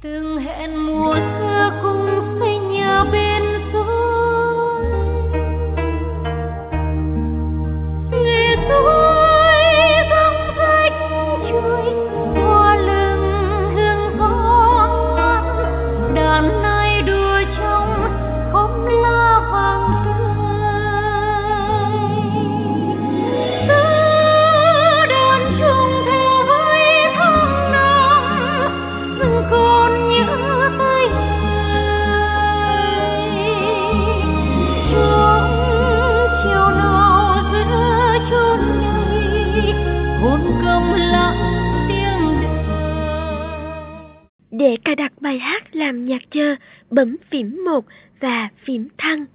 Từng hẹn mùa xưa cùng xây nhà bên suối, nghe suối róc rách trôi, hoa lưng hương gió mát, đàn nai đùa trong khóm lá vàng tươi. Giữa đàn trung theo với tháng năm, rừng còn nhớ tới người. Trong chiều nào giữa chốn này, hồn công lặng tiếng đời. Để cài đặt bài hát làm nhạc chờ, bấm phím 1 và phím thăng.